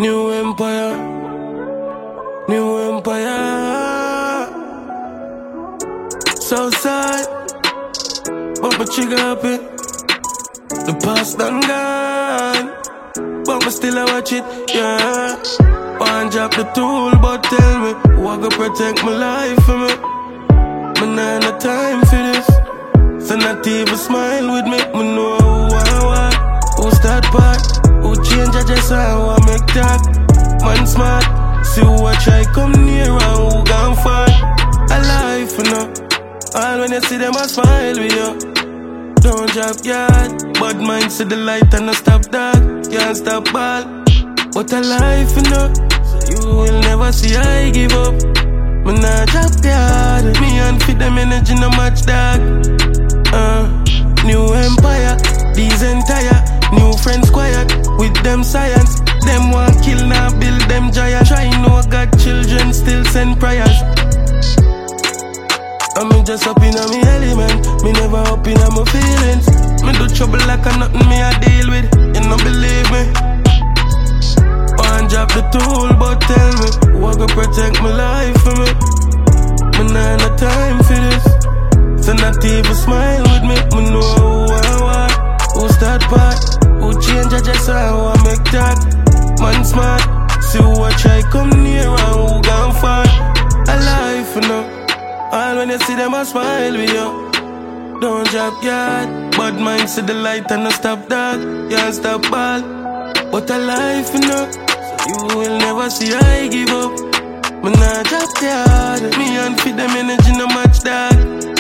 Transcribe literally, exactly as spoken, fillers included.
New empire, new empire. Southside, but my trigger happy. The past done gone, but me still I watch it, yeah. One drop the tool, but tell me, who I go protect my life for me? Me nah no time for this, so not even smile with me. Me know who I want, who start part, who change I just how I make talk. Man smart, see who I try come near and who gone far. Alive for now, all when you see them I smile with you. Don't drop yard, bad mind see the light and no stop dog. Can't stop ball, but alive for now, so you will never see I give up. Me nah drop yard, me and fit them energy no match dog. Uh, new empire, these entire new friends quiet with them science. Them want kill now build them giant. Try know God children still send prayers. And me just up in a me element, me never up in a my feelings. Me do trouble like a nothing me I deal with. You no believe me? One drop the tool, but tell me, who I go protect my life for me? Me nah no time for this, so not even smile with me. Me know who I want, who start part, who change I just how I make talk. Man smart, see who I try come near and who gone far. Alive for now, all when you see them I smile with you. Don't drop yard, bad mind see the light and no stop dog. Can't stop ball, but alive for now, so you will never see I give up. Me nah drop yard, me and fit them energy no match dog.